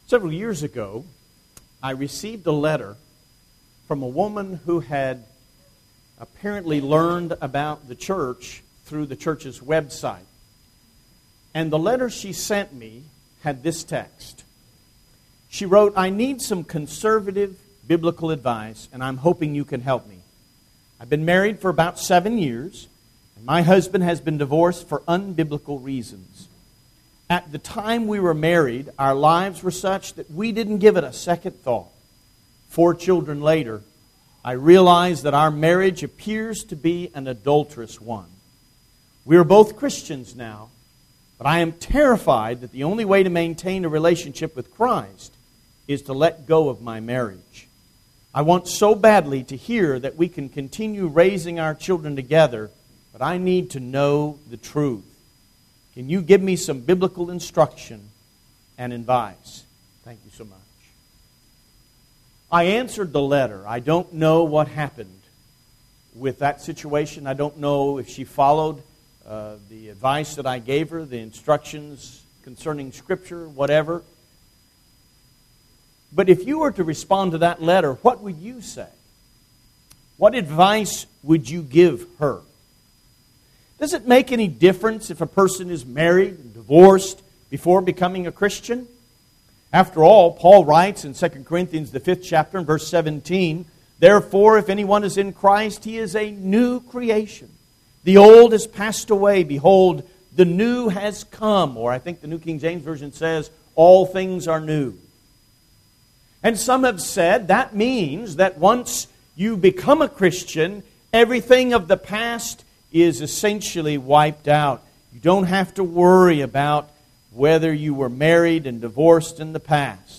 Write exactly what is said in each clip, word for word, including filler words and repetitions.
Several years ago, I received a letter from a woman who had apparently learned about the church through the church's website. And the letter she sent me had this text. She wrote, "I need some conservative biblical advice, and I'm hoping you can help me. I've been married for about seven years, and my husband has been divorced for unbiblical reasons. At the time we were married, our lives were such that we didn't give it a second thought. Four children later, I realized that our marriage appears to be an adulterous one. We are both Christians now, but I am terrified that the only way to maintain a relationship with Christ is to let go of my marriage. I want so badly to hear that we can continue raising our children together, but I need to know the truth. Can you give me some biblical instruction and advice? Thank you so much." I answered the letter. I don't know what happened with that situation. I don't know if she followed uh, the advice that I gave her, the instructions concerning Scripture, whatever. But if you were to respond to that letter, what would you say? What advice would you give her? Does it make any difference if a person is married and divorced before becoming a Christian? After all, Paul writes in Second Corinthians, the fifth chapter, and verse seventeen, "Therefore, if anyone is in Christ, he is a new creation. The old has passed away. Behold, the new has come." Or I think the New King James Version says, "All things are new." And some have said that means that once you become a Christian, everything of the past is essentially wiped out. You don't have to worry about whether you were married and divorced in the past.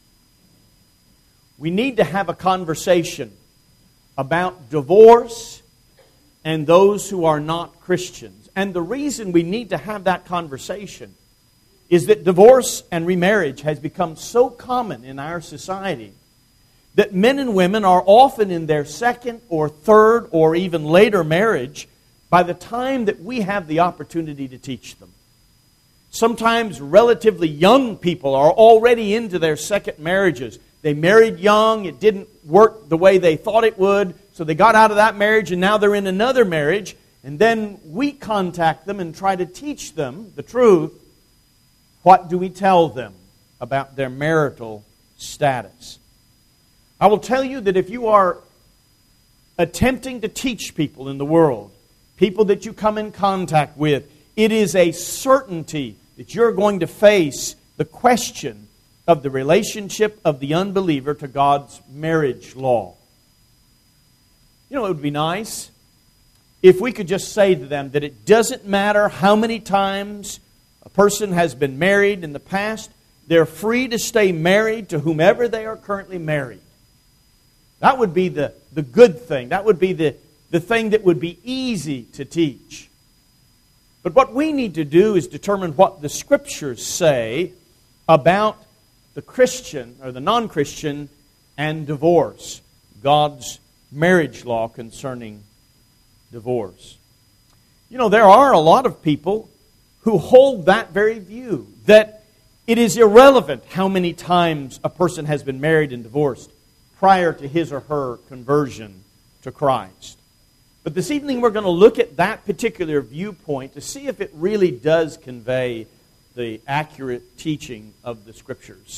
We need to have a conversation about divorce and those who are not Christians. And the reason we need to have that conversation is that divorce and remarriage has become so common in our society that men and women are often in their second or third or even later marriage by the time that we have the opportunity to teach them. Sometimes relatively young people are already into their second marriages. They married young, it didn't work the way they thought it would, so they got out of that marriage and now they're in another marriage. And then we contact them and try to teach them the truth. What do we tell them about their marital status? I will tell you that if you are attempting to teach people in the world, people that you come in contact with, it is a certainty that you're going to face the question of the relationship of the unbeliever to God's marriage law. You know, it would be nice if we could just say to them that it doesn't matter how many times a person has been married in the past, they're free to stay married to whomever they are currently married. That would be the, the good thing. That would be the, the thing that would be easy to teach. But what we need to do is determine what the Scriptures say about the Christian or the non-Christian and divorce, God's marriage law concerning divorce. You know, there are a lot of people who hold that very view, that it is irrelevant how many times a person has been married and divorced prior to his or her conversion to Christ. But this evening we're going to look at that particular viewpoint to see if it really does convey the accurate teaching of the Scriptures.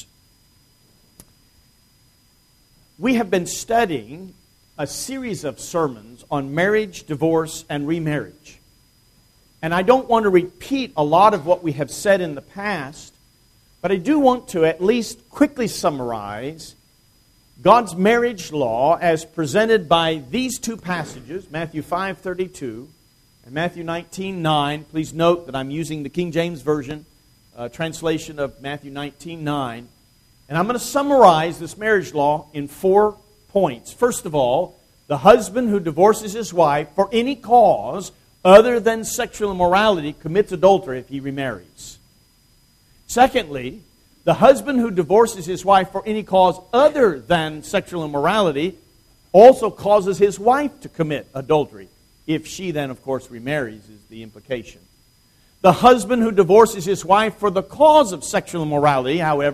We have been studying a series of sermons on marriage, divorce, and remarriage. And I don't want to repeat a lot of what we have said in the past, but I do want to at least quickly summarize God's marriage law as presented by these two passages, Matthew five thirty-two and Matthew nineteen nine. Please note that I'm using the King James Version uh, translation of Matthew nineteen nine. And I'm going to summarize this marriage law in four points. First of all, the husband who divorces his wife for any cause other than sexual immorality commits adultery if he remarries. Secondly, the husband who divorces his wife for any cause other than sexual immorality also causes his wife to commit adultery. If she then, of course, remarries, is the implication. The husband who divorces his wife for the cause of sexual immorality, however,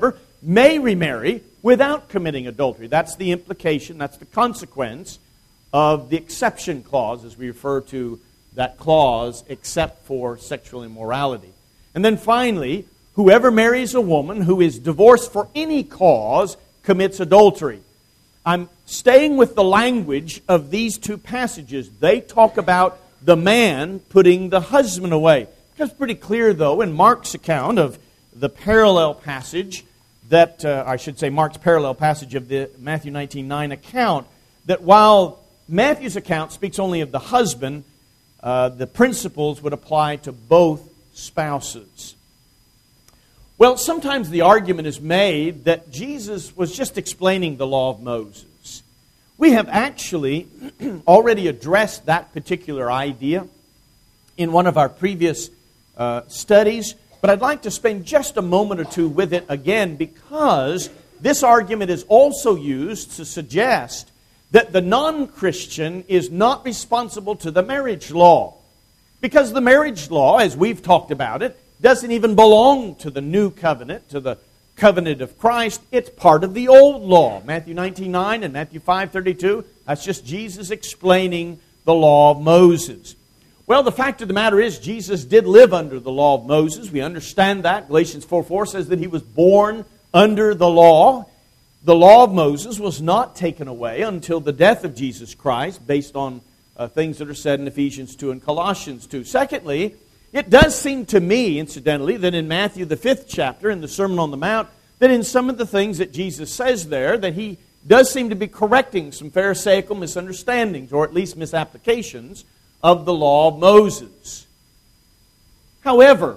may remarry without committing adultery. That's the implication, that's the consequence of the exception clause, as we refer to that clause, except for sexual immorality. And then finally, whoever marries a woman who is divorced for any cause commits adultery. I'm staying with the language of these two passages. They talk about the man putting the husband away. It becomes pretty clear, though, in Mark's account of the parallel passage, that, uh, I should say Mark's parallel passage of the Matthew nineteen nine account, that while Matthew's account speaks only of the husband, uh, the principles would apply to both spouses. Well, sometimes the argument is made that Jesus was just explaining the law of Moses. We have actually already addressed that particular idea in one of our previous uh, studies, but I'd like to spend just a moment or two with it again, because this argument is also used to suggest that the non-Christian is not responsible to the marriage law. Because the marriage law, as we've talked about it, doesn't even belong to the new covenant, to the covenant of Christ. It's part of the old law. Matthew nineteen nine and Matthew five thirty-two, that's just Jesus explaining the law of Moses. Well, the fact of the matter is, Jesus did live under the law of Moses. We understand that. Galatians four four says that he was born under the law. The law of Moses was not taken away until the death of Jesus Christ, based on uh, things that are said in Ephesians two and Colossians two. Secondly, it does seem to me, incidentally, that in Matthew, the fifth chapter, in the Sermon on the Mount, that in some of the things that Jesus says there, that he does seem to be correcting some Pharisaical misunderstandings, or at least misapplications, of the law of Moses. However,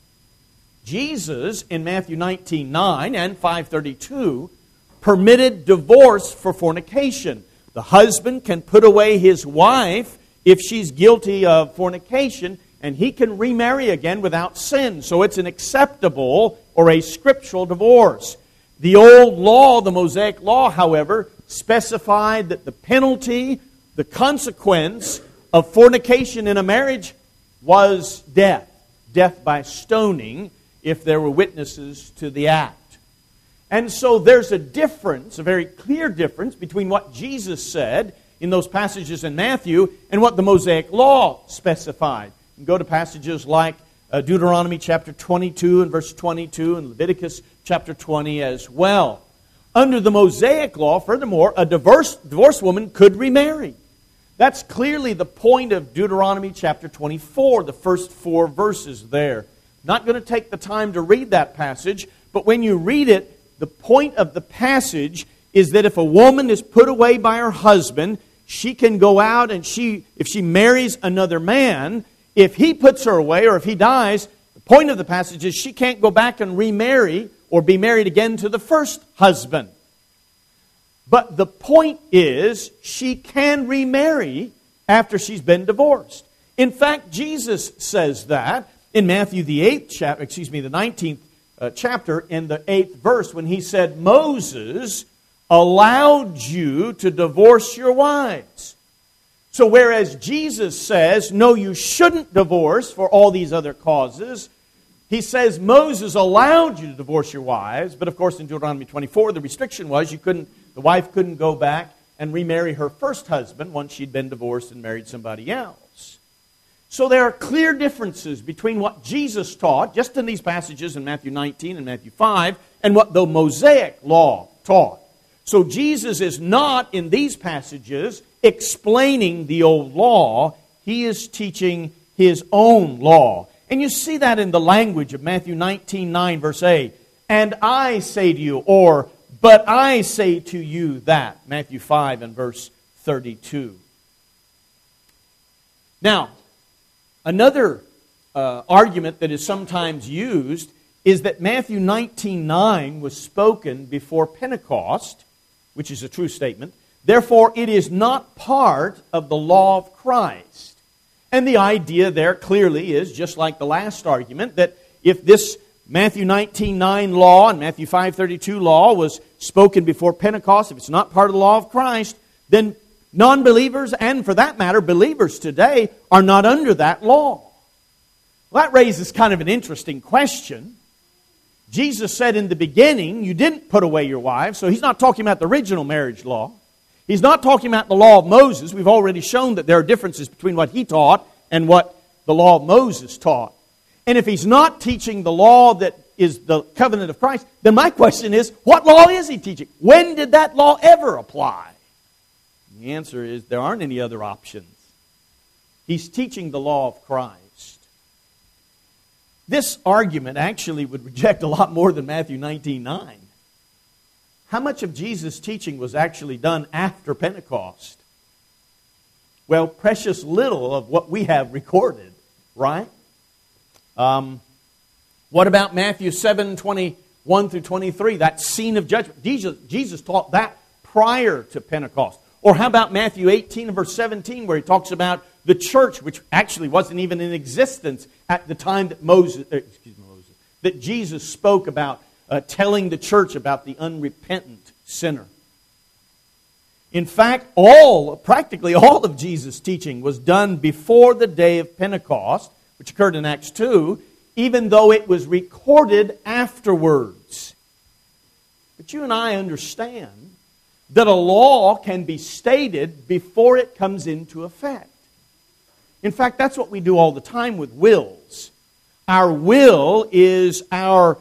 Jesus, in Matthew nineteen nine and five thirty-two, permitted divorce for fornication. The husband can put away his wife if she's guilty of fornication, and he can remarry again without sin. So it's an acceptable or a scriptural divorce. The old law, the Mosaic law, however, specified that the penalty, the consequence of fornication in a marriage was death. Death by stoning if there were witnesses to the act. And so there's a difference, a very clear difference, between what Jesus said in those passages in Matthew and what the Mosaic law specified. You can go to passages like uh, Deuteronomy chapter twenty-two and verse twenty-two and Leviticus chapter twenty as well. Under the Mosaic law, furthermore, a divorced, divorced woman could remarry. That's clearly the point of Deuteronomy chapter twenty-four, the first four verses there. Not going to take the time to read that passage, but when you read it, the point of the passage is that if a woman is put away by her husband, she can go out and she, if she marries another man, if he puts her away or if he dies, the point of the passage is she can't go back and remarry or be married again to the first husband. But the point is, she can remarry after she's been divorced. In fact, Jesus says that in Matthew the eighth chapter, excuse me, the nineteenth uh, chapter, in the eighth verse, when he said, Moses allowed you to divorce your wives. So whereas Jesus says, no, you shouldn't divorce for all these other causes, he says Moses allowed you to divorce your wives, but of course in Deuteronomy twenty-four, the restriction was you couldn't, the wife couldn't go back and remarry her first husband once she'd been divorced and married somebody else. So there are clear differences between what Jesus taught, just in these passages in Matthew nineteen and Matthew five, and what the Mosaic law taught. So Jesus is not, in these passages, explaining the old law. He is teaching his own law. And you see that in the language of Matthew nineteen nine, verse eight. And I say to you, or, but I say to you that. Matthew five and verse thirty-two. Now, another uh, argument that is sometimes used is that Matthew nineteen nine was spoken before Pentecost, which is a true statement. Therefore, it is not part of the law of Christ. And the idea there clearly is, just like the last argument, that if this Matthew nineteen nine law and Matthew five thirty-two law was spoken before Pentecost, if it's not part of the law of Christ, then non-believers, and for that matter, believers today, are not under that law. Well, that raises kind of an interesting question. Jesus said in the beginning, you didn't put away your wives, so he's not talking about the original marriage law. He's not talking about the law of Moses. We've already shown that there are differences between what he taught and what the law of Moses taught. And if he's not teaching the law that is the covenant of Christ, then my question is, what law is he teaching? When did that law ever apply? And the answer is, there aren't any other options. He's teaching the law of Christ. This argument actually would reject a lot more than Matthew nineteen nine. How much of Jesus' teaching was actually done after Pentecost? Well, precious little of what we have recorded, right? Um, what about Matthew seven, twenty-one through twenty-three, that scene of judgment? Jesus, Jesus taught that prior to Pentecost. Or how about Matthew eighteen and verse seventeen, where he talks about the church, which actually wasn't even in existence at the time that Moses, excuse me, Moses, that Jesus spoke about uh, telling the church about the unrepentant sinner. In fact, all, practically all of Jesus' teaching was done before the day of Pentecost, which occurred in Acts two, even though it was recorded afterwards. But you and I understand that a law can be stated before it comes into effect. In fact, that's what we do all the time with wills. Our will is our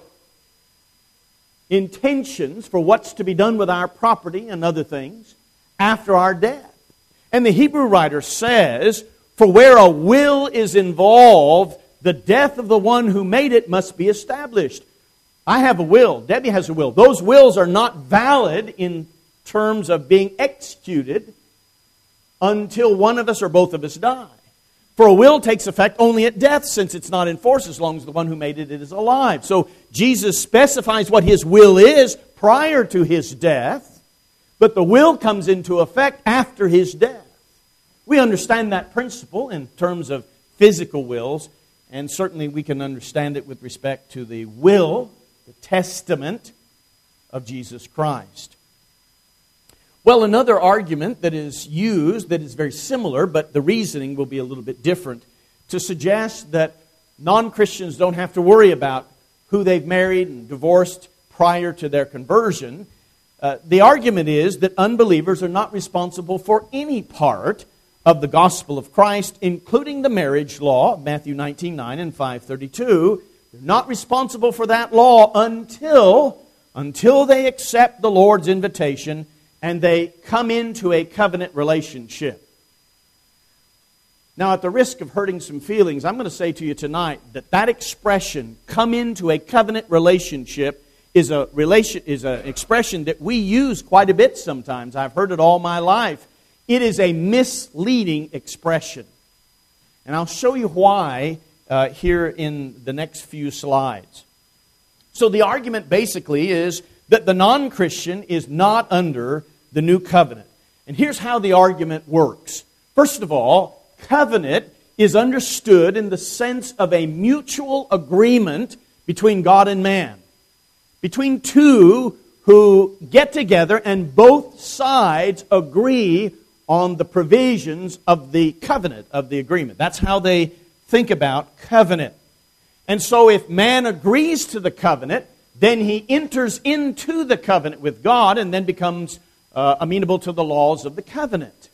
intentions for what's to be done with our property and other things after our death. And the Hebrew writer says, for where a will is involved, the death of the one who made it must be established. I have a will. Debbie has a will. Those wills are not valid in terms of being executed until one of us or both of us die. For a will takes effect only at death, since it's not in force as long as the one who made it is alive. So Jesus specifies what his will is prior to his death, but the will comes into effect after his death. We understand that principle in terms of physical wills, and certainly we can understand it with respect to the will, the testament of Jesus Christ. Well, another argument that is used that is very similar, but the reasoning will be a little bit different, to suggest that non-Christians don't have to worry about who they've married and divorced prior to their conversion. Uh, the argument is that unbelievers are not responsible for any part of the gospel of Christ, including the marriage law, Matthew nineteen nine and five thirty-two. They're not responsible for that law until, until they accept the Lord's invitation and they come into a covenant relationship. Now, at the risk of hurting some feelings, I'm going to say to you tonight that that expression, come into a covenant relationship, is a relation is an expression that we use quite a bit sometimes. I've heard it all my life. It is a misleading expression. And I'll show you why uh, here in the next few slides. So the argument basically is that the non-Christian is not under the new covenant. And here's how the argument works. First of all, covenant is understood in the sense of a mutual agreement between God and man. Between two who get together and both sides agree on the provisions of the covenant, of the agreement. That's how they think about covenant. And so if man agrees to the covenant, then he enters into the covenant with God and then becomes uh, amenable to the laws of the covenant.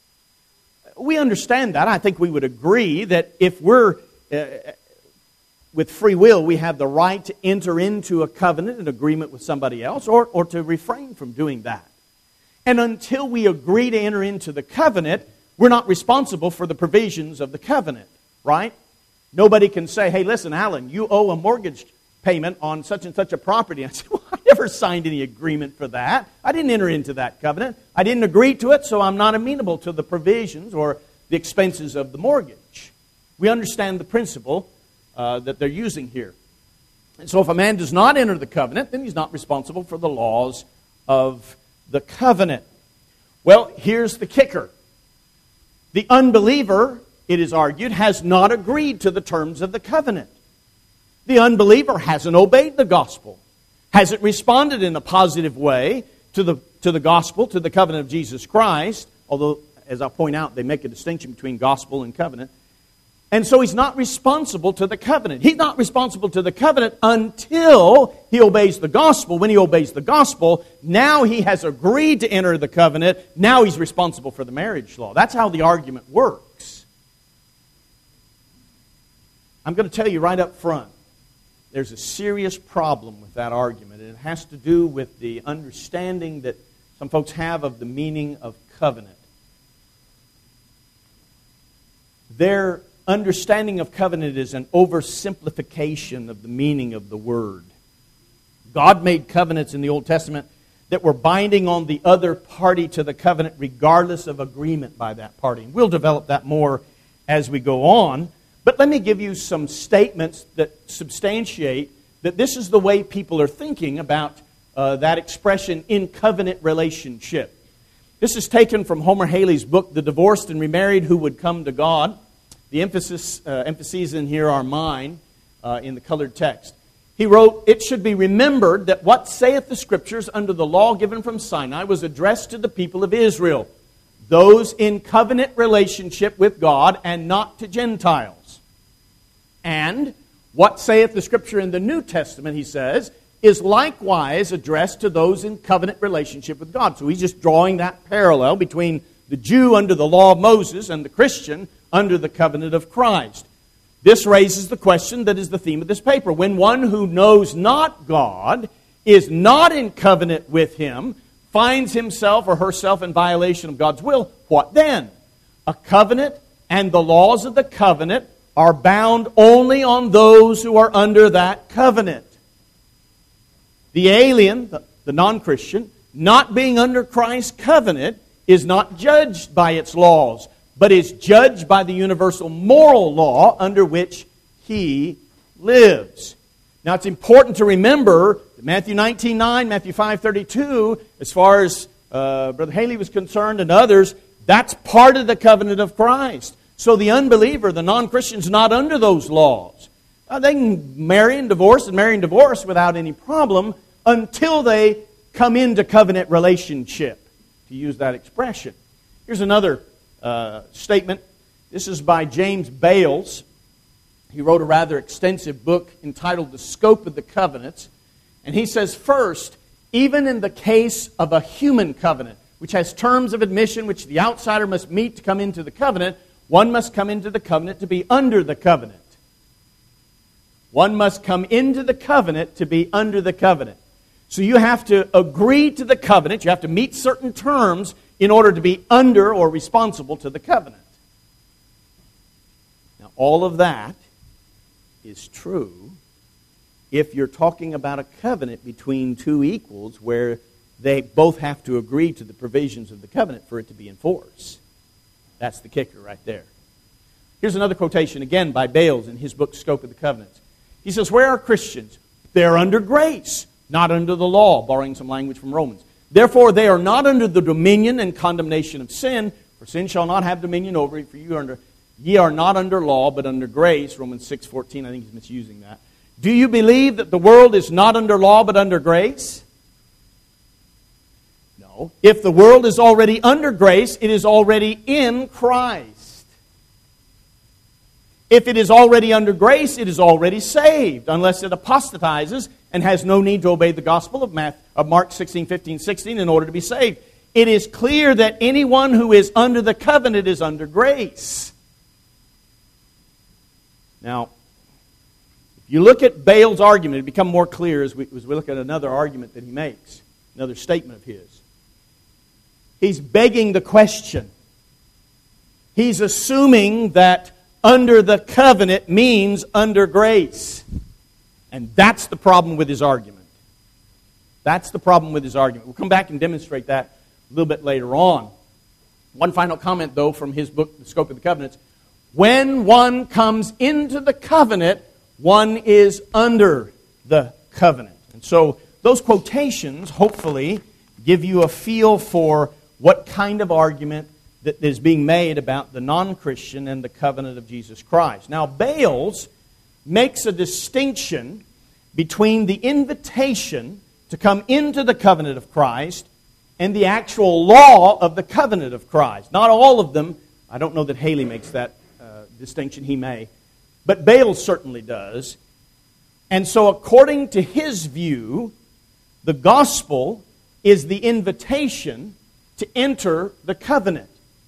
We understand that. I think we would agree that if we're, uh, with free will, we have the right to enter into a covenant, an agreement with somebody else, or, or to refrain from doing that. And until we agree to enter into the covenant, we're not responsible for the provisions of the covenant, right? Nobody can say, hey, listen, Alan, you owe a mortgage payment on such and such a property. I said, well, I never signed any agreement for that. I didn't enter into that covenant. I didn't agree to it, so I'm not amenable to the provisions or the expenses of the mortgage. We understand the principle uh, that they're using here. And so if a man does not enter the covenant, then he's not responsible for the laws of the covenant. Well, here's the kicker. The unbeliever, it is argued, has not agreed to the terms of the covenant. The unbeliever hasn't obeyed the gospel, hasn't responded in a positive way to the, to the gospel, to the covenant of Jesus Christ, although, as I'll point out, they make a distinction between gospel and covenant. And so he's not responsible to the covenant. He's not responsible to the covenant until he obeys the gospel. When he obeys the gospel, now he has agreed to enter the covenant. Now he's responsible for the marriage law. That's how the argument works. I'm going to tell you right up front, there's a serious problem with that argument. And it has to do with the understanding that some folks have of the meaning of covenant. Their understanding of covenant is an oversimplification of the meaning of the word. God made covenants in the Old Testament that were binding on the other party to the covenant regardless of agreement by that party. And we'll develop that more as we go on. But let me give you some statements that substantiate that this is the way people are thinking about uh, that expression, in covenant relationship. This is taken from Homer Haley's book, The Divorced and Remarried Who Would Come to God. The emphasis, uh, emphases in here are mine uh, in the colored text. He wrote, "It should be remembered that what saith the Scriptures under the law given from Sinai was addressed to the people of Israel, those in covenant relationship with God, and not to Gentiles. And what saith the Scripture in the New Testament," he says, "is likewise addressed to those in covenant relationship with God." So he's just drawing that parallel between the Jew under the law of Moses and the Christian under the covenant of Christ. This raises the question that is the theme of this paper. When one who knows not God, is not in covenant with Him, finds himself or herself in violation of God's will, what then? A covenant and the laws of the covenant are bound only on those who are under that covenant. The alien, the, the non-Christian, not being under Christ's covenant, is not judged by its laws, but is judged by the universal moral law under which he lives. Now, it's important to remember that Matthew nineteen nine, Matthew five thirty-two, as far as uh, Brother Haley was concerned and others, that's part of the covenant of Christ. So the unbeliever, the non-Christian's not under those laws. Uh, they can marry and divorce and marry and divorce without any problem until they come into covenant relationship, to use that expression. Here's another uh, statement. This is by James Bales. He wrote a rather extensive book entitled The Scope of the Covenants. And he says, first, even in the case of a human covenant, which has terms of admission which the outsider must meet to come into the covenant, one must come into the covenant to be under the covenant. One must come into the covenant to be under the covenant. So you have to agree to the covenant. You have to meet certain terms in order to be under or responsible to the covenant. Now, all of that is true if you're talking about a covenant between two equals where they both have to agree to the provisions of the covenant for it to be enforced. That's the kicker right there. Here's another quotation, again by Bales in his book, Scope of the Covenants. He says, where are Christians? They're under grace, not under the law, borrowing some language from Romans. Therefore, they are not under the dominion and condemnation of sin, for sin shall not have dominion over you, for you are under, ye are not under law, but under grace. Romans six fourteen, I think he's misusing that. Do you believe that the world is not under law, but under grace? No. If the world is already under grace, it is already in Christ. If it is already under grace, it is already saved, unless it apostatizes and has no need to obey the gospel of, Matthew, of Mark sixteen, fifteen, sixteen in order to be saved. It is clear that anyone who is under the covenant is under grace. Now, if you look at Bale's argument, it becomes more clear as we, as we look at another argument that he makes, another statement of his. He's begging the question. He's assuming that under the covenant means under grace. And that's the problem with his argument. That's the problem with his argument. We'll come back and demonstrate that a little bit later on. One final comment, though, from his book, The Scope of the Covenants. When one comes into the covenant, one is under the covenant. And so those quotations, hopefully, give you a feel for what kind of argument that is being made about the non-Christian and the covenant of Jesus Christ. Now, Bales makes a distinction between the invitation to come into the covenant of Christ and the actual law of the covenant of Christ. Not all of them. I don't know that Haley makes that uh, distinction, he may. But Bayle certainly does. And so according to his view, the gospel is the invitation to enter the covenant.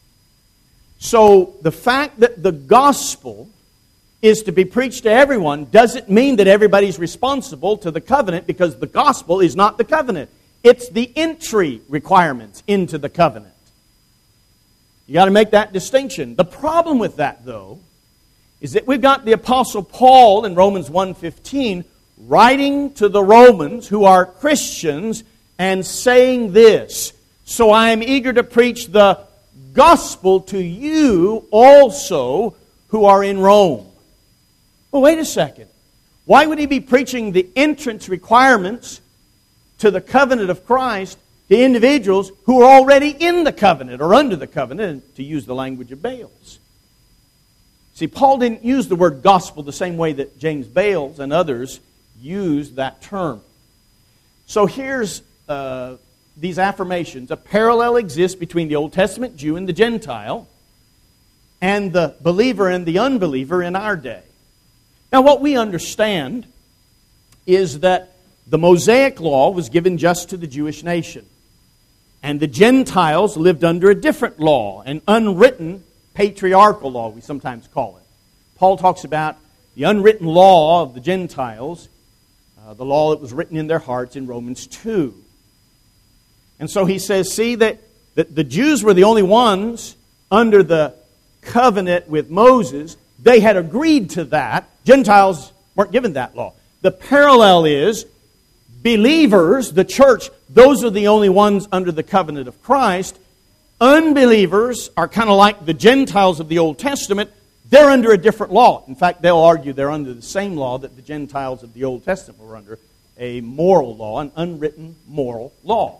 So the fact that the gospel is to be preached to everyone doesn't mean that everybody's responsible to the covenant, because the gospel is not the covenant. It's the entry requirements into the covenant. You got to make that distinction. The problem with that, though, is that we've got the Apostle Paul in Romans one fifteen writing to the Romans who are Christians and saying this, "So I am eager to preach the gospel to you also who are in Rome." Well, wait a second. Why would he be preaching the entrance requirements to the covenant of Christ to individuals who are already in the covenant or under the covenant, to use the language of Bales? See, Paul didn't use the word gospel the same way that James Bales and others used that term. So here's uh, these affirmations. A parallel exists between the Old Testament Jew and the Gentile, and the believer and the unbeliever in our day. Now, what we understand is that the Mosaic law was given just to the Jewish nation, and the Gentiles lived under a different law, an unwritten patriarchal law, we sometimes call it. Paul talks about the unwritten law of the Gentiles, uh, the law that was written in their hearts in Romans two. And so he says, see, that, that the Jews were the only ones under the covenant with Moses. They had agreed to that. Gentiles weren't given that law. The parallel is believers, the church, those are the only ones under the covenant of Christ. Unbelievers are kind of like the Gentiles of the Old Testament. They're under a different law. In fact, they'll argue they're under the same law that the Gentiles of the Old Testament were under, a moral law, an unwritten moral law.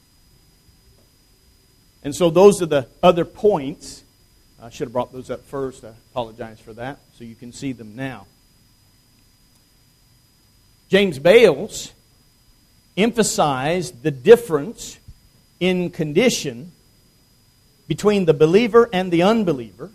And so those are the other points. I should have brought those up first. I apologize for that, so you can see them now. James Bales emphasized the difference in condition between the believer and the unbeliever,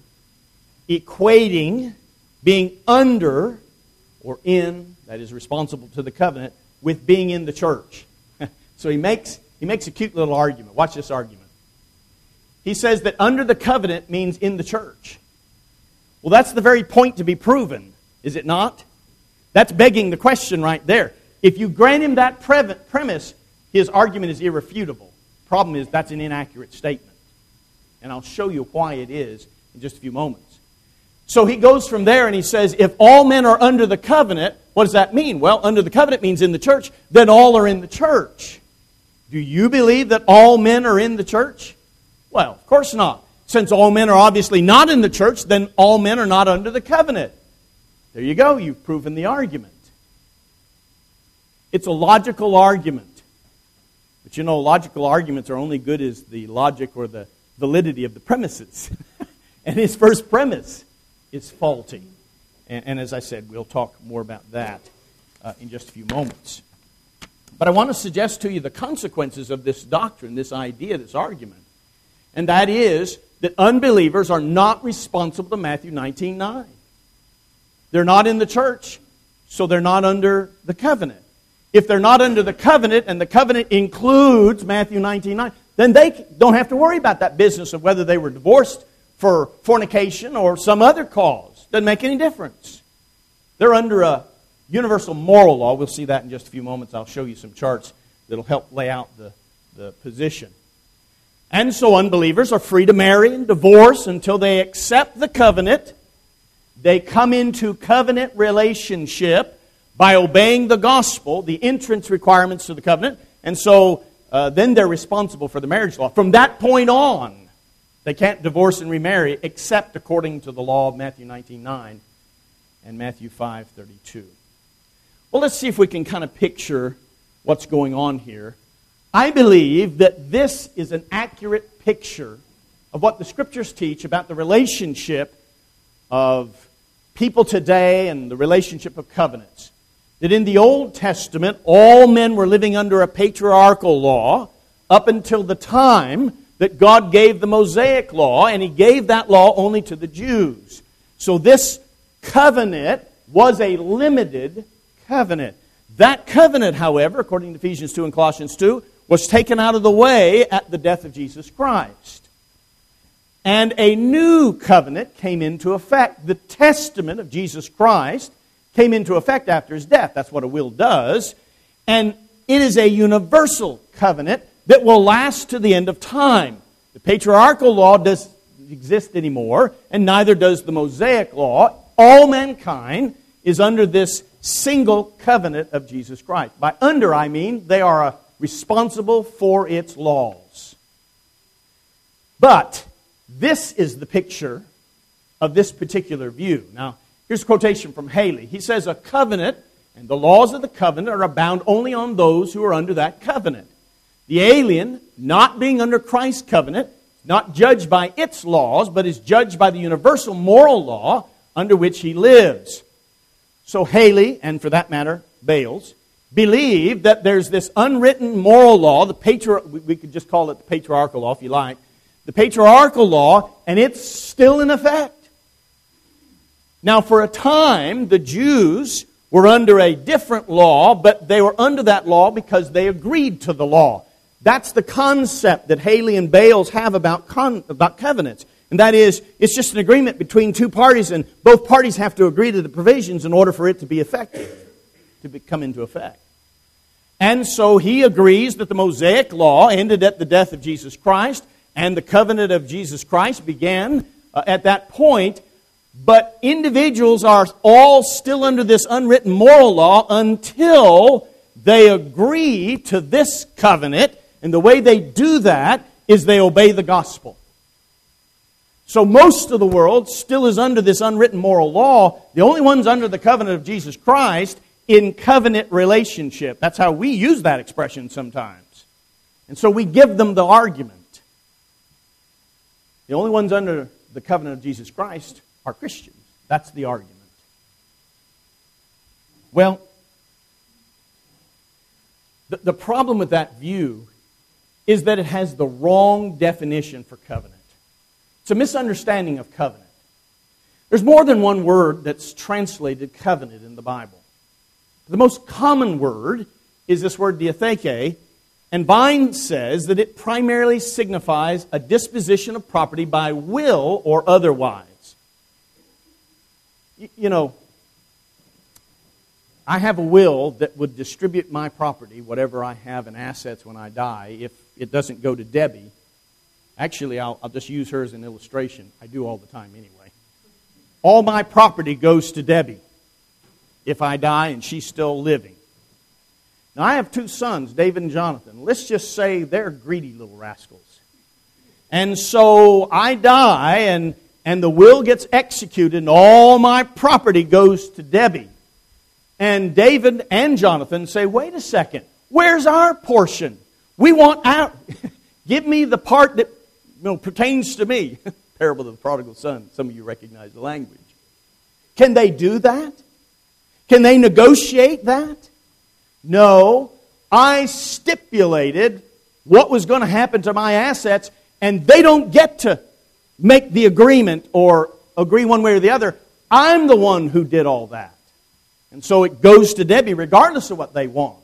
equating being under or in, that is responsible to the covenant, with being in the church. So he makes, he makes a cute little argument. Watch this argument. He says that under the covenant means in the church. Well, that's the very point to be proven, is it not? That's begging the question right there. If you grant him that pre- premise, his argument is irrefutable. Problem is, that's an inaccurate statement. And I'll show you why it is in just a few moments. So he goes from there and he says, if all men are under the covenant, what does that mean? Well, under the covenant means in the church. Then all are in the church. Do you believe that all men are in the church? Well, of course not. Since all men are obviously not in the church, then all men are not under the covenant. There you go. You've proven the argument. It's a logical argument. But you know, logical arguments are only good as the logic or the validity of the premises. And his first premise is faulty. And, and as I said, we'll talk more about that uh, in just a few moments. But I want to suggest to you the consequences of this doctrine, this idea, this argument. And that is that unbelievers are not responsible to Matthew nineteen nine. They're not in the church, so they're not under the covenant. If they're not under the covenant, and the covenant includes Matthew nineteen nine, then they don't have to worry about that business of whether they were divorced for fornication or some other cause. Doesn't make any difference. They're under a universal moral law. We'll see that in just a few moments. I'll show you some charts that'll help lay out the, the position. And so unbelievers are free to marry and divorce until they accept the covenant. They come into covenant relationship by obeying the gospel, the entrance requirements to the covenant. And so uh, then they're responsible for the marriage law. From that point on, they can't divorce and remarry except according to the law of Matthew nineteen nine and Matthew five thirty-two. Well, let's see if we can kind of picture what's going on here. I believe that this is an accurate picture of what the Scriptures teach about the relationship of people today and the relationship of covenants. That in the Old Testament, all men were living under a patriarchal law up until the time that God gave the Mosaic law, and He gave that law only to the Jews. So this covenant was a limited covenant. That covenant, however, according to Ephesians two and Colossians two, was taken out of the way at the death of Jesus Christ. And a new covenant came into effect. The testament of Jesus Christ came into effect after His death. That's what a will does. And it is a universal covenant that will last to the end of time. The patriarchal law doesn't exist anymore, and neither does the Mosaic law. All mankind is under this single covenant of Jesus Christ. By under, I mean they are uh, responsible for its laws. But this is the picture of this particular view. Now, here's a quotation from Haley. He says, a covenant and the laws of the covenant are bound only on those who are under that covenant. The alien, not being under Christ's covenant, not judged by its laws, but is judged by the universal moral law under which he lives. So Haley, and for that matter, Bales, believe that there's this unwritten moral law, the patri- we could just call it the patriarchal law if you like, the patriarchal law, and it's still in effect. Now, for a time, the Jews were under a different law, but they were under that law because they agreed to the law. That's the concept that Haley and Bales have about con- about covenants. And that is, it's just an agreement between two parties, and both parties have to agree to the provisions in order for it to be effective, to be, come into effect. And so he agrees that the Mosaic law ended at the death of Jesus Christ, and the covenant of Jesus Christ began uh, at that point. But individuals are all still under this unwritten moral law until they agree to this covenant. And the way they do that is they obey the gospel. So most of the world still is under this unwritten moral law. The only ones under the covenant of Jesus Christ in covenant relationship. That's how we use that expression sometimes. And so we give them the argument. The only ones under the covenant of Jesus Christ are Christians. That's the argument. Well, the, the problem with that view is that it has the wrong definition for covenant. It's a misunderstanding of covenant. There's more than one word that's translated covenant in the Bible. The most common word is this word diatheke, and Vine says that it primarily signifies a disposition of property by will or otherwise. You, you know, I have a will that would distribute my property, whatever I have in assets when I die, if it doesn't go to Debbie. Actually, I'll, I'll just use her as an illustration. I do all the time anyway. All my property goes to Debbie if I die and she's still living. Now, I have two sons, David and Jonathan. Let's just say they're greedy little rascals. And so I die, and, and the will gets executed, and all my property goes to Debbie. And David and Jonathan say, wait a second, where's our portion? We want our... Give me the part that you know, pertains to me. Parable of the prodigal son. Some of you recognize the language. Can they do that? Can they negotiate that? No. I stipulated what was going to happen to my assets, and they don't get to make the agreement or agree one way or the other. I'm the one who did all that. And so it goes to Debbie regardless of what they want.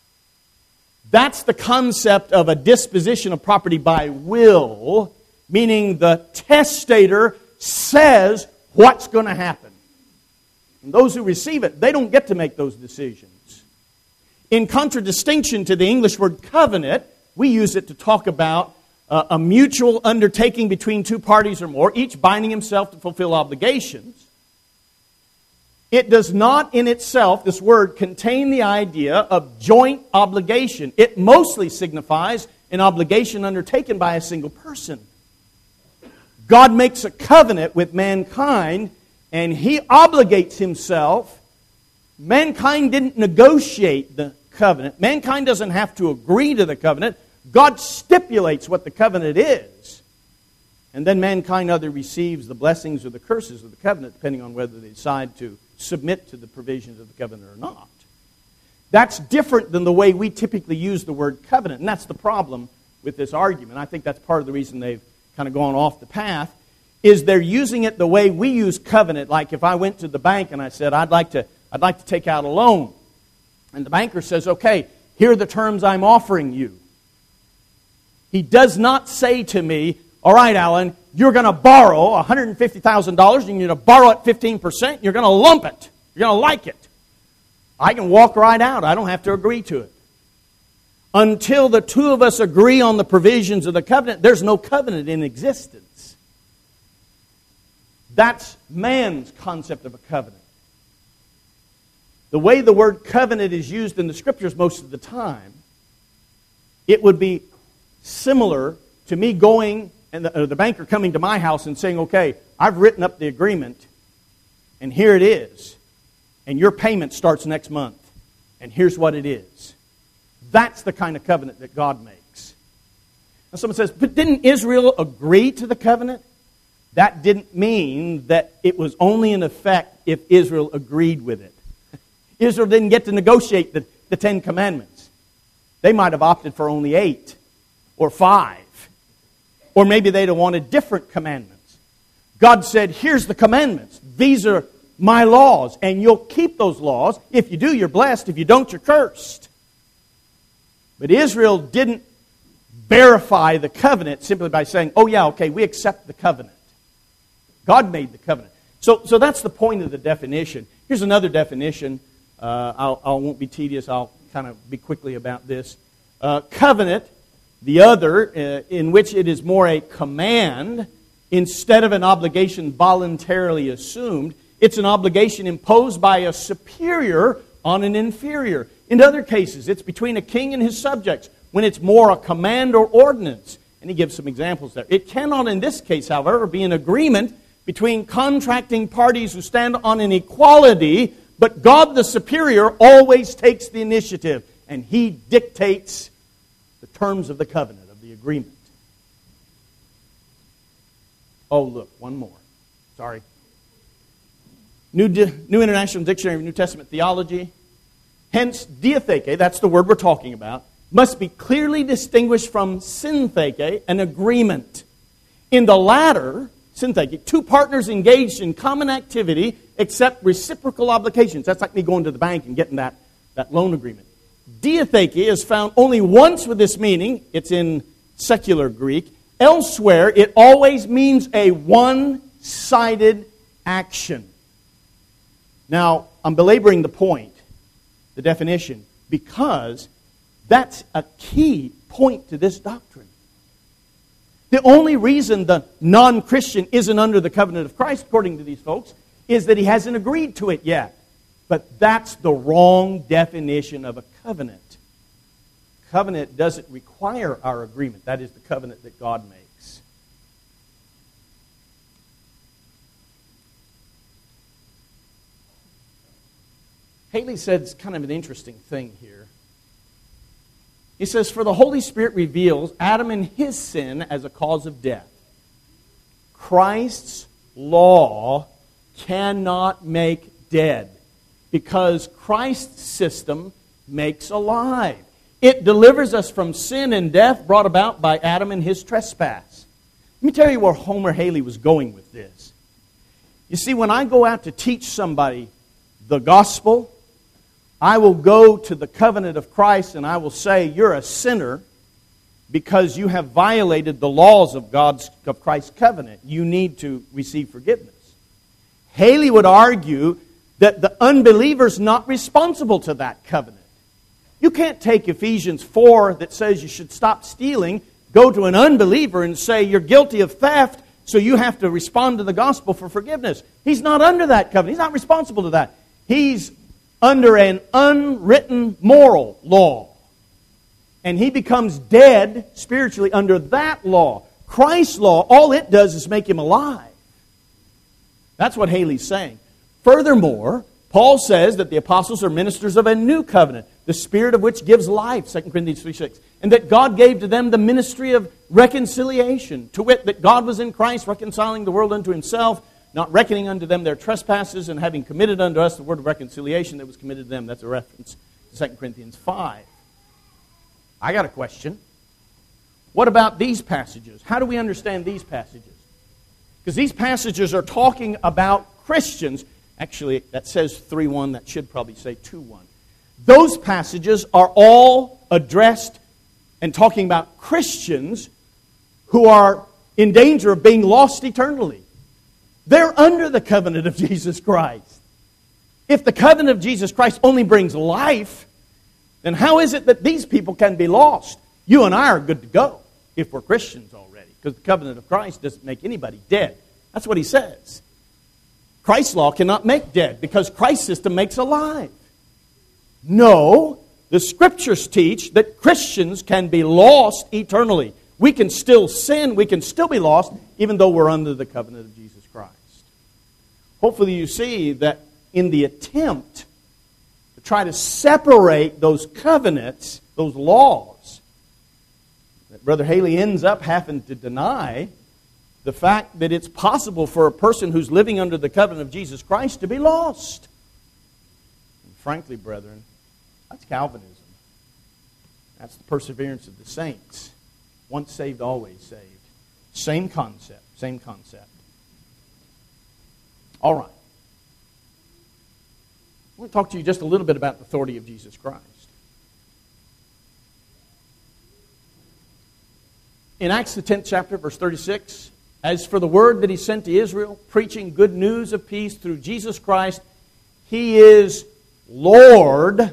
That's the concept of a disposition of property by will, meaning the testator says what's going to happen. And those who receive it, they don't get to make those decisions. In contradistinction to the English word covenant, we use it to talk about uh, a mutual undertaking between two parties or more, each binding himself to fulfill obligations. It does not in itself, this word, contain the idea of joint obligation. It mostly signifies an obligation undertaken by a single person. God makes a covenant with mankind, and He obligates Himself. Mankind didn't negotiate the covenant. Mankind doesn't have to agree to the covenant. God stipulates what the covenant is. And then mankind either receives the blessings or the curses of the covenant, depending on whether they decide to submit to the provisions of the covenant or not. That's different than the way we typically use the word covenant, and that's the problem with this argument. I think that's part of the reason they've kind of gone off the path, is they're using it the way we use covenant. Like if I went to the bank and I said, I'd like to, I'd like to take out a loan. And the banker says, okay, here are the terms I'm offering you. He does not say to me, all right, Alan, you're going to borrow one hundred fifty thousand dollars, and you're going to borrow it fifteen percent, you're going to lump it. You're going to like it. I can walk right out. I don't have to agree to it. Until the two of us agree on the provisions of the covenant, there's no covenant in existence. That's man's concept of a covenant. The way the word covenant is used in the Scriptures most of the time, it would be similar to me going and the, uh, the banker coming to my house and saying, okay, I've written up the agreement, and here it is, and your payment starts next month, and here's what it is. That's the kind of covenant that God makes. And someone says, but didn't Israel agree to the covenant? That didn't mean that it was only in effect if Israel agreed with it. Israel didn't get to negotiate the, the Ten Commandments. They might have opted for only eight or five. Or maybe they'd have wanted different commandments. God said, here's the commandments. These are my laws, and you'll keep those laws. If you do, you're blessed. If you don't, you're cursed. But Israel didn't verify the covenant simply by saying, oh yeah, okay, we accept the covenant. God made the covenant. So, so that's the point of the definition. Here's another definition. Uh, I'll, I won't be tedious. I'll kind of be quickly about this. Uh, covenant, the other, uh, in which it is more a command instead of an obligation voluntarily assumed. It's an obligation imposed by a superior on an inferior. In other cases, it's between a king and his subjects when it's more a command or ordinance. And he gives some examples there. It cannot in this case, however, be an agreement between contracting parties who stand on an equality, but God the superior always takes the initiative, and He dictates the terms of the covenant, of the agreement. Oh, look, one more. Sorry. New, Di- New International Dictionary of New Testament Theology. Hence, diatheke, that's the word we're talking about, must be clearly distinguished from syntheke, an agreement. In the latter, syntheke, two partners engaged in common activity accept reciprocal obligations. That's like me going to the bank and getting that, that loan agreement. Diatheke is found only once with this meaning. It's in secular Greek. Elsewhere, it always means a one-sided action. Now, I'm belaboring the point, the definition, because that's a key point to this doctrine. The only reason the non-Christian isn't under the covenant of Christ, according to these folks, is that he hasn't agreed to it yet. But that's the wrong definition of a covenant. Covenant doesn't require our agreement. That is the covenant that God makes. Haley says kind of an interesting thing here. He says, for the Holy Spirit reveals Adam and his sin as a cause of death. Christ's law cannot make dead, because Christ's system makes alive. It delivers us from sin and death brought about by Adam and his trespass. Let me tell you where Homer Haley was going with this. You see, when I go out to teach somebody the gospel, I will go to the covenant of Christ and I will say, you're a sinner because you have violated the laws of God's of Christ's covenant. You need to receive forgiveness. Haley would argue that the unbeliever's not responsible to that covenant. You can't take Ephesians four that says you should stop stealing, go to an unbeliever and say you're guilty of theft, so you have to respond to the gospel for forgiveness. He's not under that covenant. He's not responsible to that. He's under an unwritten moral law. And he becomes dead spiritually under that law. Christ's law, all it does is make him alive. That's what Haley's saying. Furthermore, Paul says that the apostles are ministers of a new covenant, the Spirit of which gives life, Second Corinthians three six, and that God gave to them the ministry of reconciliation, to wit, that God was in Christ reconciling the world unto Himself, not reckoning unto them their trespasses, and having committed unto us the word of reconciliation that was committed to them. That's a reference to Second Corinthians five. I got a question. What about these passages? How do we understand these passages? Because these passages are talking about Christians. Actually, that says three one. That should probably say two one. Those passages are all addressed and talking about Christians who are in danger of being lost eternally. They're under the covenant of Jesus Christ. If the covenant of Jesus Christ only brings life, then how is it that these people can be lost? You and I are good to go if we're Christians already, because the covenant of Christ doesn't make anybody dead. That's what he says. Christ's law cannot make dead because Christ's system makes alive. No, the Scriptures teach that Christians can be lost eternally. We can still sin, we can still be lost, even though we're under the covenant of Jesus Christ. Hopefully you see that in the attempt to try to separate those covenants, those laws, that Brother Haley ends up having to deny the fact that it's possible for a person who's living under the covenant of Jesus Christ to be lost. And frankly, brethren, that's Calvinism. That's the perseverance of the saints. Once saved, always saved. Same concept, same concept. All right. I want to talk to you just a little bit about the authority of Jesus Christ. In Acts the tenth chapter, verse thirty-six, as for the word that he sent to Israel, preaching good news of peace through Jesus Christ, he is Lord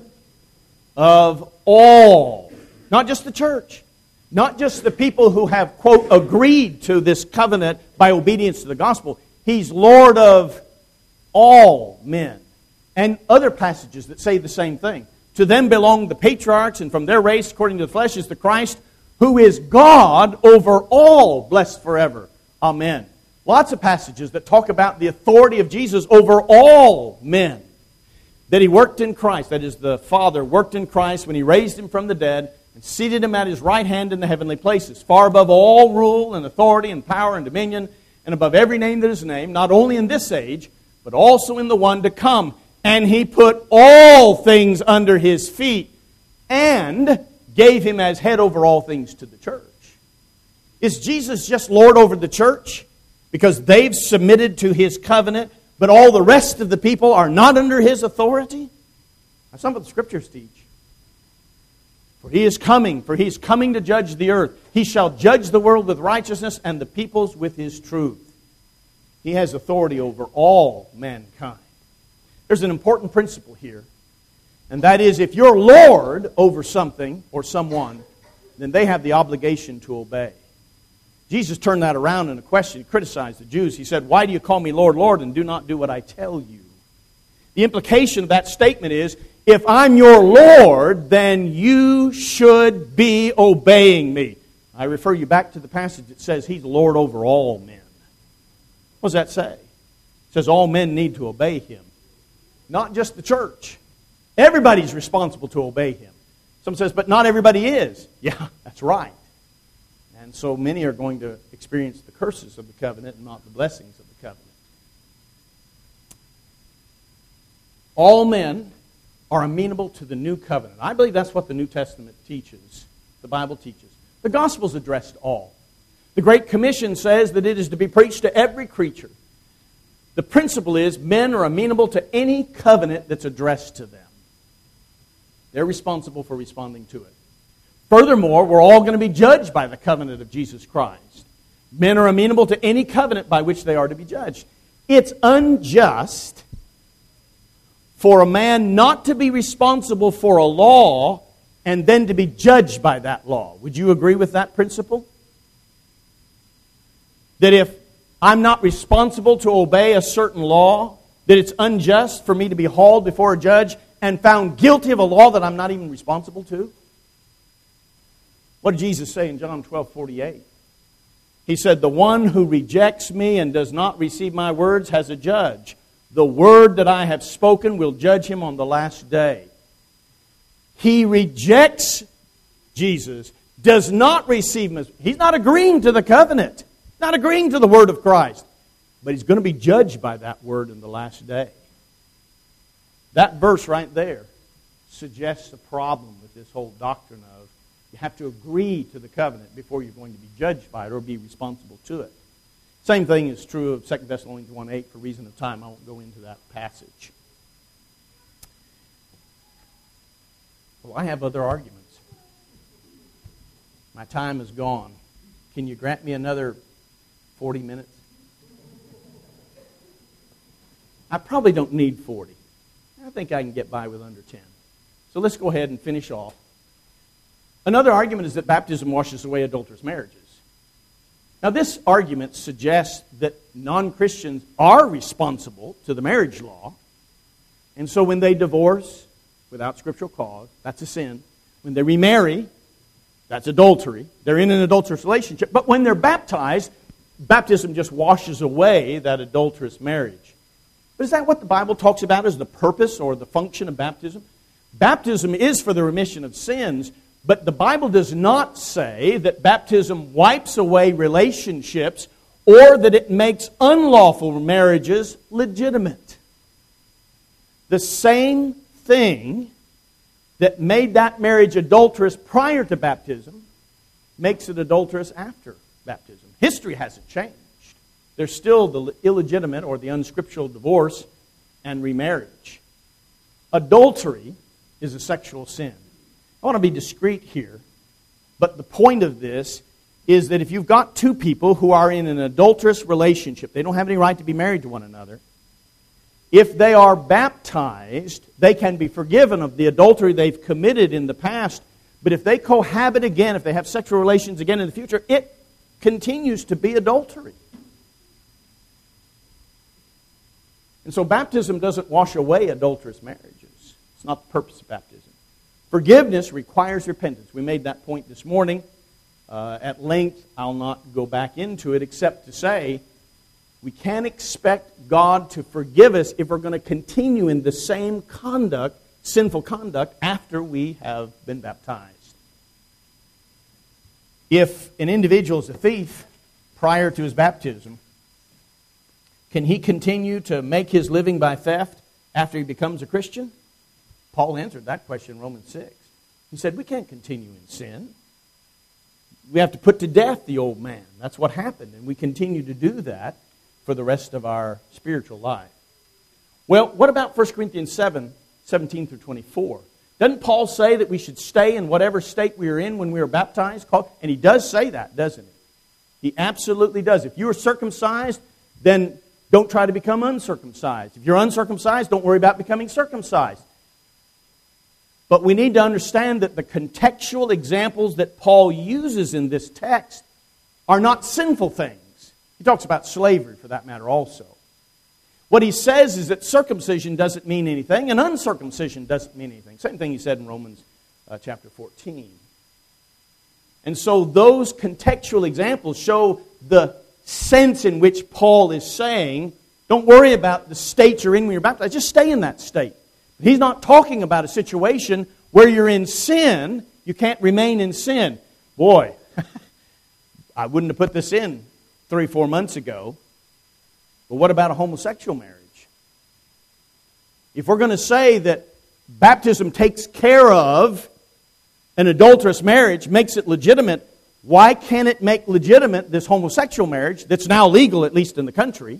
of all. Not just the church. Not just the people who have, quote, agreed to this covenant by obedience to the gospel. He's Lord of all men. And other passages that say the same thing. To them belong the patriarchs, and from their race, according to the flesh, is the Christ, who is God over all, blessed forever. Amen. Lots of passages that talk about the authority of Jesus over all men. That he worked in Christ, that is, the Father worked in Christ when he raised him from the dead and seated him at his right hand in the heavenly places, far above all rule and authority and power and dominion, and above every name that is named, not only in this age, but also in the one to come. And he put all things under his feet and gave him as head over all things to the church. Is Jesus just Lord over the church because they've submitted to his covenant, but all the rest of the people are not under his authority? That's not what the Scriptures teach. For he is coming, for he is coming to judge the earth. He shall judge the world with righteousness and the peoples with his truth. He has authority over all mankind. There's an important principle here, and that is if you're Lord over something or someone, then they have the obligation to obey. Jesus turned that around in a question. He criticized the Jews. He said, "Why do you call me Lord, Lord, and do not do what I tell you?" The implication of that statement is, if I'm your Lord, then you should be obeying me. I refer you back to the passage that says he's Lord over all men. What does that say? It says all men need to obey him. Not just the church. Everybody's responsible to obey him. Someone says, but not everybody is. Yeah, that's right. And so many are going to experience the curses of the covenant and not the blessings of the covenant. All men are amenable to the new covenant. I believe that's what the New Testament teaches, the Bible teaches. The Gospel's addressed all. The Great Commission says that it is to be preached to every creature. The principle is men are amenable to any covenant that's addressed to them. They're responsible for responding to it. Furthermore, we're all going to be judged by the covenant of Jesus Christ. Men are amenable to any covenant by which they are to be judged. It's unjust for a man not to be responsible for a law and then to be judged by that law. Would you agree with that principle? That if I'm not responsible to obey a certain law, that it's unjust for me to be hauled before a judge and found guilty of a law that I'm not even responsible to? What did Jesus say in John twelve forty-eight? He said, the one who rejects me and does not receive my words has a judge. The word that I have spoken will judge him on the last day. He rejects Jesus, does not receive him. He's not agreeing to the covenant, not agreeing to the word of Christ. But he's going to be judged by that word in the last day. That verse right there suggests a problem with this whole doctrine of you have to agree to the covenant before you're going to be judged by it or be responsible to it. Same thing is true of Second Thessalonians one eight. For reason of time, I won't go into that passage. Well, I have other arguments. My time is gone. Can you grant me another forty minutes? I probably don't need forty. I think I can get by with under ten. So let's go ahead and finish off. Another argument is that baptism washes away adulterous marriages. Now, this argument suggests that non-Christians are responsible to the marriage law. And so when they divorce without scriptural cause, that's a sin. When they remarry, that's adultery. They're in an adulterous relationship. But when they're baptized, baptism just washes away that adulterous marriage. But is that what the Bible talks about as the purpose or the function of baptism? Baptism is for the remission of sins, but the Bible does not say that baptism wipes away relationships or that it makes unlawful marriages legitimate. The same thing that made that marriage adulterous prior to baptism makes it adulterous after baptism. History hasn't changed. There's still the illegitimate or the unscriptural divorce and remarriage. Adultery is a sexual sin. I want to be discreet here, but the point of this is that if you've got two people who are in an adulterous relationship, they don't have any right to be married to one another. If they are baptized, they can be forgiven of the adultery they've committed in the past, but if they cohabit again, if they have sexual relations again in the future, it continues to be adultery. And so baptism doesn't wash away adulterous marriages. It's not the purpose of baptism. Forgiveness requires repentance. We made that point this morning. Uh, at length, I'll not go back into it except to say we can't expect God to forgive us if we're going to continue in the same conduct, sinful conduct, after we have been baptized. If an individual is a thief prior to his baptism, can he continue to make his living by theft after he becomes a Christian? Paul answered that question in Romans six. He said, we can't continue in sin. We have to put to death the old man. That's what happened, and we continue to do that for the rest of our spiritual life. Well, what about First Corinthians seven, seventeen through twenty-four? Doesn't Paul say that we should stay in whatever state we are in when we are baptized? And he does say that, doesn't he? He absolutely does. If you are circumcised, then don't try to become uncircumcised. If you're uncircumcised, don't worry about becoming circumcised. But we need to understand that the contextual examples that Paul uses in this text are not sinful things. He talks about slavery, for that matter, also. What he says is that circumcision doesn't mean anything, and uncircumcision doesn't mean anything. Same thing he said in Romans uh, chapter fourteen. And so those contextual examples show the sense in which Paul is saying, don't worry about the state you're in when you're baptized, just stay in that state. He's not talking about a situation where you're in sin, you can't remain in sin. Boy, I wouldn't have put this in three, four months ago. But what about a homosexual marriage? If we're going to say that baptism takes care of an adulterous marriage, makes it legitimate, why can't it make legitimate this homosexual marriage that's now legal, at least in the country?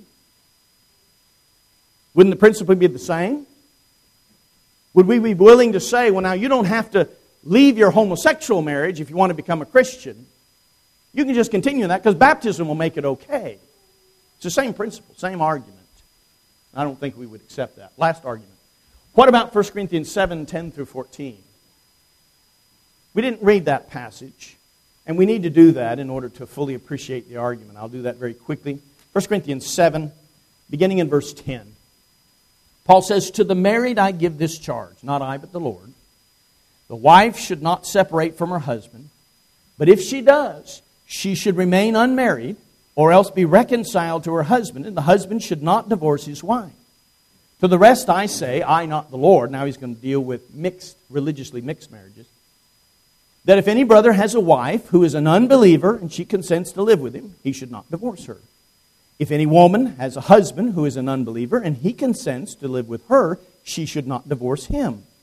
Wouldn't the principle be the same? Would we be willing to say, well, now you don't have to leave your homosexual marriage if you want to become a Christian. You can just continue in that because baptism will make it okay. It's the same principle, same argument. I don't think we would accept that. Last argument. What about First Corinthians seven, ten through fourteen? We didn't read that passage, and we need to do that in order to fully appreciate the argument. I'll do that very quickly. First Corinthians seven, beginning in verse ten. Paul says, to the married I give this charge, not I but the Lord. The wife should not separate from her husband, but if she does, she should remain unmarried, or else be reconciled to her husband, and the husband should not divorce his wife. To the rest I say, I not the Lord, now he's going to deal with mixed, religiously mixed marriages, that if any brother has a wife who is an unbeliever, and she consents to live with him, he should not divorce her. If any woman has a husband who is an unbeliever, and he consents to live with her, she should not divorce him.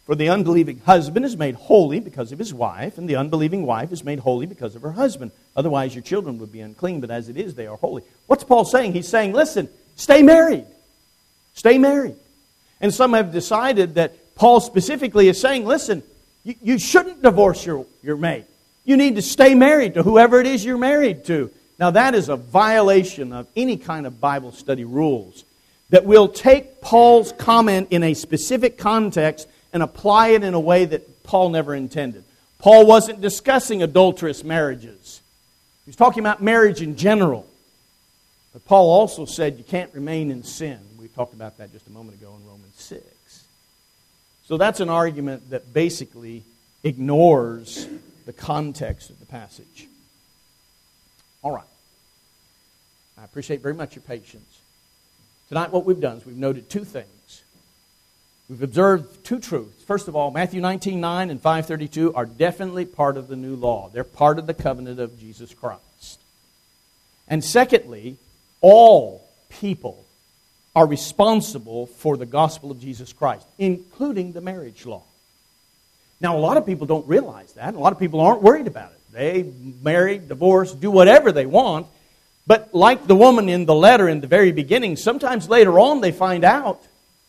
For the unbelieving husband is made holy because of his wife, and the unbelieving wife is made holy because of her husband. Otherwise your children would be unclean, but as it is, they are holy. What's Paul saying? He's saying, listen, stay married. Stay married. And some have decided that Paul specifically is saying, listen, you, you shouldn't divorce your, your mate. You need to stay married to whoever it is you're married to. Now that is a violation of any kind of Bible study rules. That we'll take Paul's comment in a specific context and apply it in a way that Paul never intended. Paul wasn't discussing adulterous marriages. He's talking about marriage in general. But Paul also said you can't remain in sin. We talked about that just a moment ago in Romans six. So that's an argument that basically ignores the context of the passage. All right. I appreciate very much your patience. Tonight what we've done is we've noted two things. We've observed two truths. First of all, Matthew nineteen nine and five thirty-two are definitely part of the new law. They're part of the covenant of Jesus Christ. And secondly, all people are responsible for the gospel of Jesus Christ, including the marriage law. Now, a lot of people don't realize that. A lot of people aren't worried about it. They marry, divorce, do whatever they want. But like the woman in the letter in the very beginning, sometimes later on they find out,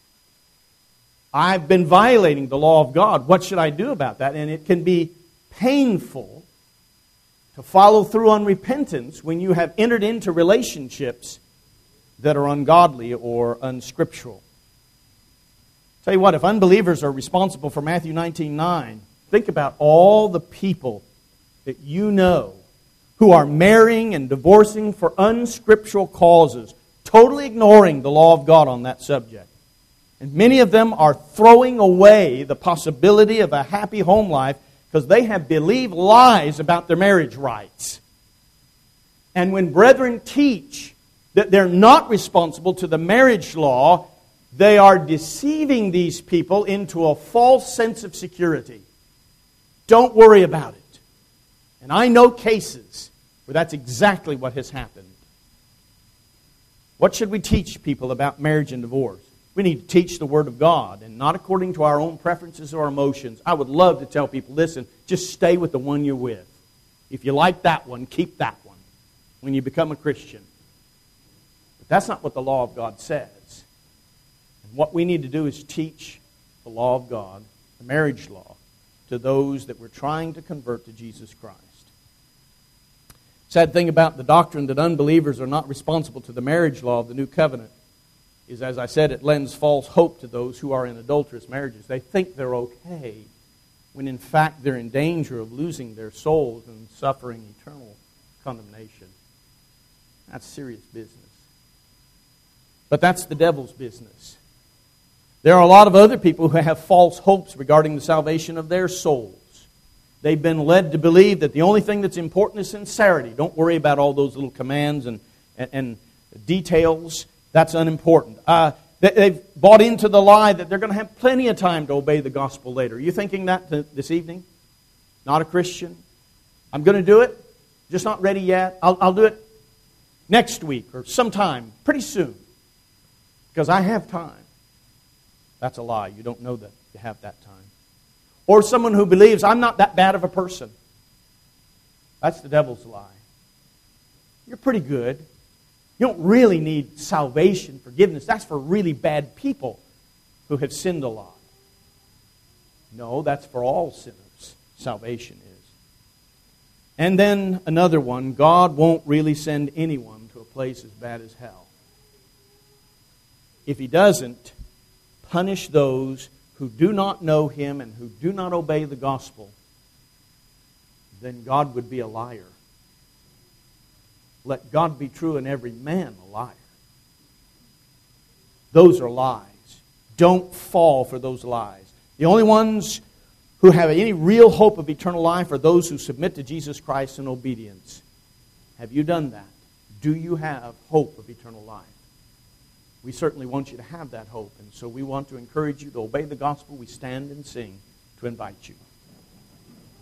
I've been violating the law of God. What should I do about that? And it can be painful to follow through on repentance when you have entered into relationships that are ungodly or unscriptural. Tell you what, if unbelievers are responsible for Matthew nineteen nine, think about all the people that you know who are marrying and divorcing for unscriptural causes, totally ignoring the law of God on that subject. And many of them are throwing away the possibility of a happy home life because they have believed lies about their marriage rights. And when brethren teach that they're not responsible to the marriage law, they are deceiving these people into a false sense of security. Don't worry about it. And I know cases where that's exactly what has happened. What should we teach people about marriage and divorce? We need to teach the Word of God, and not according to our own preferences or emotions. I would love to tell people, listen, just stay with the one you're with. If you like that one, keep that one when you become a Christian. But that's not what the law of God says. And what we need to do is teach the law of God, the marriage law, to those that we're trying to convert to Jesus Christ. Sad thing about the doctrine that unbelievers are not responsible to the marriage law of the new covenant is, as I said, it lends false hope to those who are in adulterous marriages. They think they're okay when in fact they're in danger of losing their souls and suffering eternal condemnation. That's serious business. But that's the devil's business. There are a lot of other people who have false hopes regarding the salvation of their souls. They've been led to believe that the only thing that's important is sincerity. Don't worry about all those little commands and, and, and details. That's unimportant. Uh, they, they've bought into the lie that they're going to have plenty of time to obey the gospel later. Are you thinking that th- this evening? Not a Christian? I'm going to do it, just not ready yet. I'll, I'll do it next week or sometime, pretty soon, because I have time. That's a lie. You don't know that you have that time. Or someone who believes, I'm not that bad of a person. That's the devil's lie. You're pretty good. You don't really need salvation, forgiveness. That's for really bad people who have sinned a lot. No, that's for all sinners. Salvation is. And then another one, God won't really send anyone to a place as bad as hell. If He doesn't, punish those who do not know Him and who do not obey the gospel, then God would be a liar. Let God be true and every man a liar. Those are lies. Don't fall for those lies. The only ones who have any real hope of eternal life are those who submit to Jesus Christ in obedience. Have you done that? Do you have hope of eternal life? We certainly want you to have that hope, and so we want to encourage you to obey the gospel. We stand and sing to invite you.